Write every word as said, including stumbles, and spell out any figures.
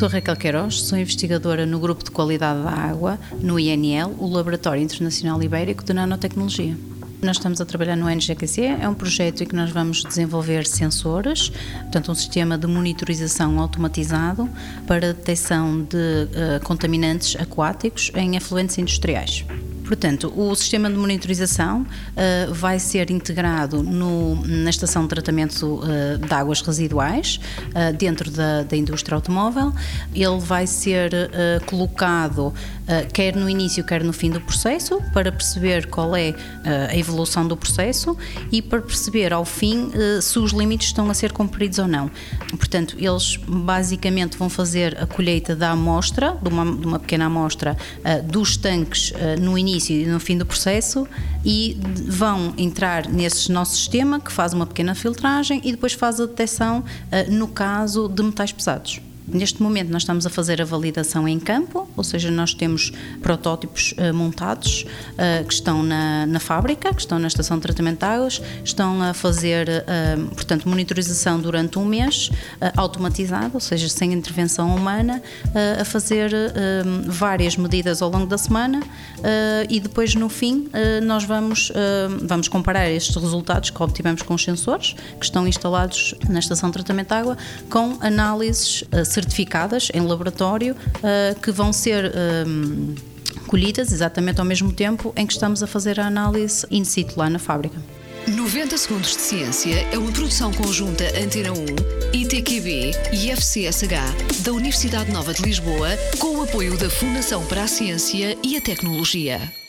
Sou Raquel Queiroz, sou investigadora no Grupo de Qualidade da Água, no I N L, o Laboratório Internacional Ibérico de Nanotecnologia. Nós estamos a trabalhar no N G Q C, é um projeto em que nós vamos desenvolver sensores, portanto um sistema de monitorização automatizado para detecção de uh, contaminantes aquáticos em efluentes industriais. Portanto, o sistema de monitorização uh, vai ser integrado no, na estação de tratamento uh, de águas residuais, uh, dentro da, da indústria automóvel. Ele vai ser uh, colocado uh, quer no início, quer no fim do processo, para perceber qual é uh, a evolução do processo e para perceber ao fim uh, se os limites estão a ser cumpridos ou não. Portanto, eles basicamente vão fazer a colheita da amostra, de uma, de uma pequena amostra uh, dos tanques uh, no início e no fim do processo e vão entrar nesse nosso sistema que faz uma pequena filtragem e depois faz a detecção uh, no caso de metais pesados. Neste momento nós estamos a fazer a validação em campo, ou seja, nós temos protótipos uh, montados uh, que estão na, na fábrica, que estão na estação de tratamento de águas, estão a fazer, uh, portanto, monitorização durante um mês, uh, automatizada, ou seja, sem intervenção humana, uh, a fazer uh, várias medidas ao longo da semana uh, e depois no fim uh, nós vamos, uh, vamos comparar estes resultados que obtivemos com os sensores que estão instalados na estação de tratamento de água com análises uh, certificadas em laboratório uh, que vão ser um, colhidas exatamente ao mesmo tempo em que estamos a fazer a análise in situ lá na fábrica. noventa Segundos de Ciência é uma produção conjunta Antena um, I T Q B e F C S H da Universidade Nova de Lisboa, com o apoio da Fundação para a Ciência e a Tecnologia.